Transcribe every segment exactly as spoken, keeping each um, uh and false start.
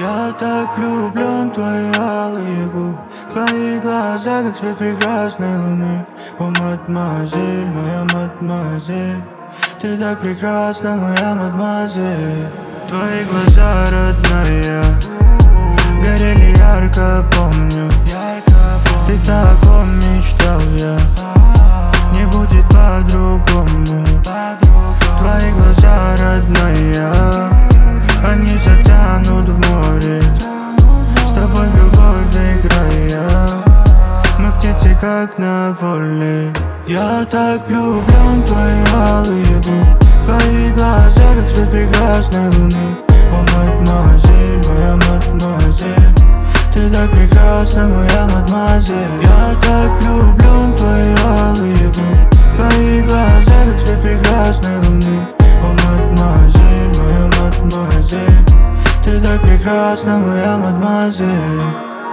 Я так влюблен в твои алые губы, твои глаза, как свет прекрасной луны. О, мадемуазель, моя мадемуазель, ты так прекрасна, моя мадемуазель. Твои глаза, родная, горели ярко, помню. Ты так мечтал я, не будет по-другому. Твои глаза, родная, они затянут в море. С тобой в любовь играя, мы птицы как на воле. Я так влюблен в твои алые губы, твои глаза, как свет прекрасной луны. О, мадемуазель, моя мадемуазель, ты так прекрасна, моя мадемуазель. Я так влюблен в твои алые губы, твои глаза, как свет прекрасной луны. О, мадемуазель, моя мадемуазель, ты так прекрасна, моя мадемуазель.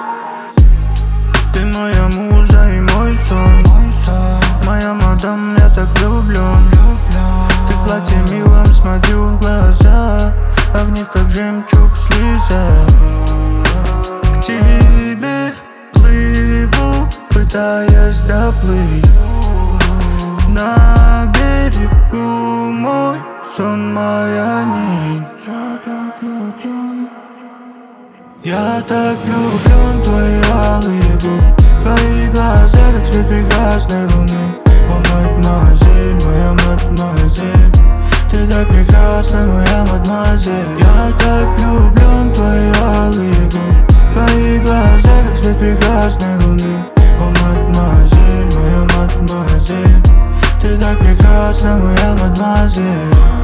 Ты моя муза и мой сон, моя мадам, я так влюблен. Ты в платье милом, смотрю в глаза, а в них как жемчуг слеза. К тебе плыву, пытаясь доплыть. На берегу мой сон, моя нить. Я так влюблен, я так влюблен в твои алые губы, твои глаза, как свет прекрасной луны. О, мадемуазель, моя мадемуазель, ты так прекрасна, моя мадемуазель. Я так влюблен в твои алые губы, твои глаза, как свет прекрасной луны. О, мадемуазель, моя мадемуазель, ты так прекрасна, моя мадемуазель.